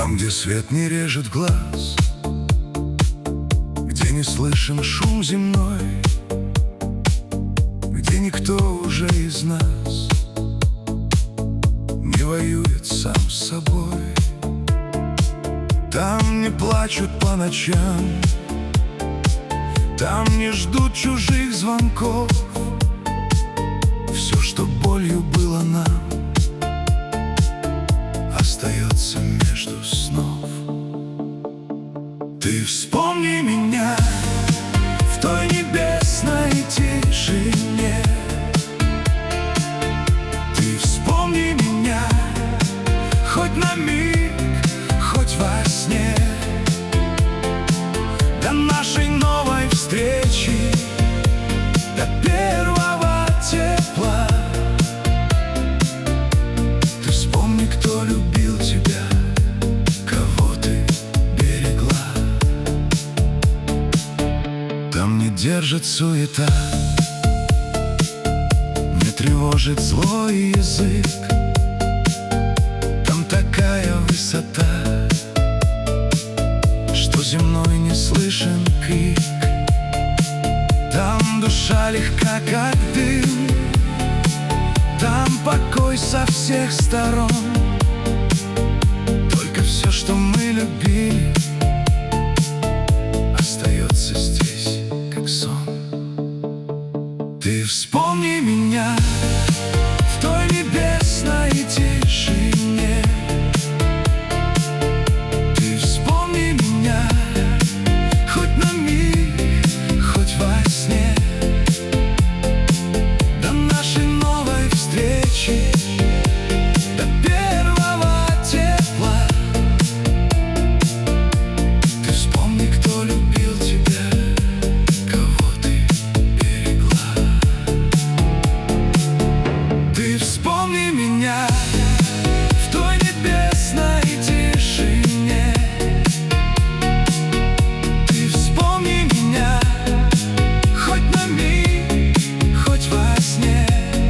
Там, где свет не режет глаз, где не слышен шум земной, где никто уже из нас не воюет сам с собой. Там не плачут по ночам, там не ждут чужих звонков. Все, что болью было нам, остается между снов. Ты вспомни меня в той небесной тишине. Ты вспомни меня хоть на миг, хоть во сне. До нашей новой встречи, до первого тепла. Ты вспомни, кто любил тебя, кого ты берегла. Там не держит суета, не тревожит злой язык. Там такая высота, что земной не слышен крик. Там душа легка, как дым, там покой со всех сторон. Только все, что мы любили, остается здесь, как сон. Ты вспомни меня в той небесной тишине. Ты вспомни меня хоть на миг, хоть во сне. До нашей новой встречи, до первого тепла. Ты вспомни, кто любил тебя, кого ты берегла. Ты вспомни меня в той небесной тишине. Ты вспомни меня хоть на миг, хоть во сне.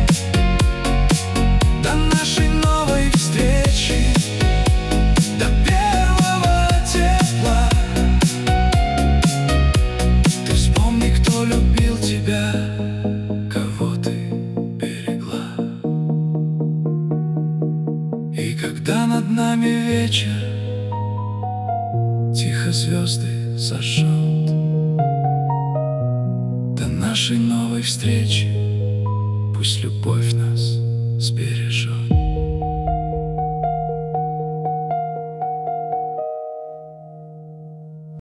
До нашей новой встречи, до первого тепла. Ты вспомни, кто любил тебя, кого ты берегла. И когда над нами вечер, тихо звезды зажжет, до нашей новой встречи,